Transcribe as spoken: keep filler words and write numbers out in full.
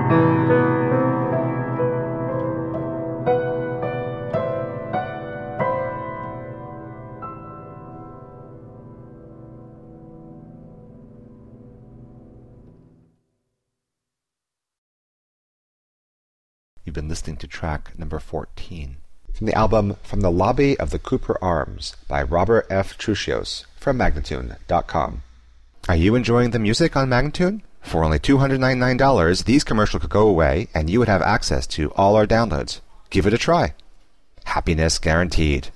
You've been listening to track number fourteen from the album From the Lobby of the Cooper Arms by Robert F. Truchios from Magnatune dot com. Are you enjoying the music on Magnatune? For only two hundred ninety-nine dollars, these commercials could go away and you would have access to all our downloads. Give it a try. Happiness guaranteed.